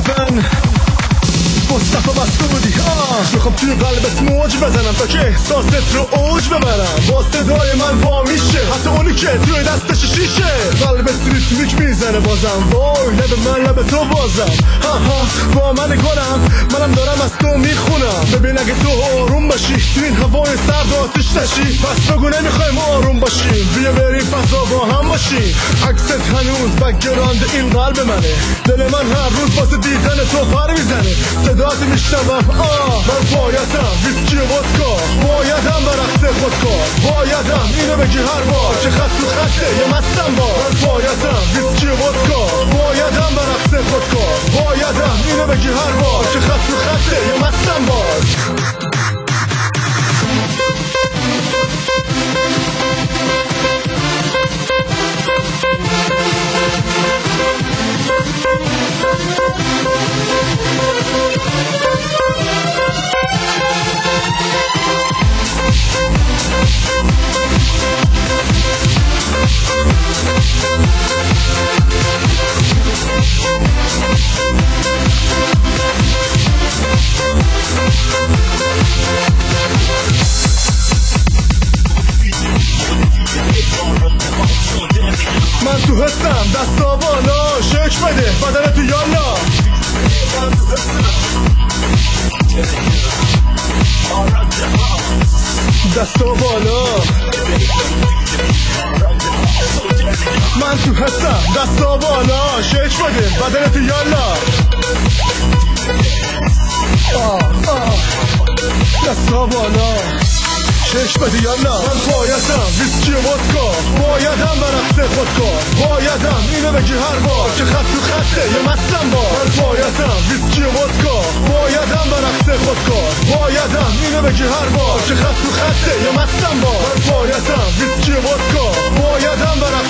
بزن مصطفی مسعودی میخوام توی قلبت موج بزنم تا که احساست رو اوج ببرم با صدای من وا میشه حتی اونی که توی دستش شیشه قلبت ریتمیک میزنه بازم وای لب من لب تو بازم با من کنم منم دارم از تو میخونم ببین اگه تو آروم باشی تو این هوای سرد آتیش نشی پس بگو نمیخوایم آروم باشیم بیا بریم فضا با هم باشیم عکست هنوز بک‌گراند این قلب منه دل من هر روز واسه دیدن تو پر میزنه صدات میشنوم من بایدم ویسکی و ودکا بایدم برقص خودکار بایدم اینو بگی هر بار که خط تو خطه یه مستم بار من بایدم ویسکی و ودکا بایدم برقص خودکار بایدم اینو بگی هر بار که خط تو خطه یه مستم بار من تو حسم دستا بالا شک بده بدن تو یالا دستا بالا من تو حسم دستا بالا شک بده بدن تو یالا دستا بالا شش بده یالا من بایدم ویسکی و ودکا بایدم برقص خودکار بایدم اینو بگی هر بار که خط تو خطه یه مستم بار من بایدم ویسکی و ودکا بایدم برقص خودکار بایدم اینو بگی هر بار که خط تو خطه یه مستم بار من بایدم ویسکی و ودکا بایدم برقص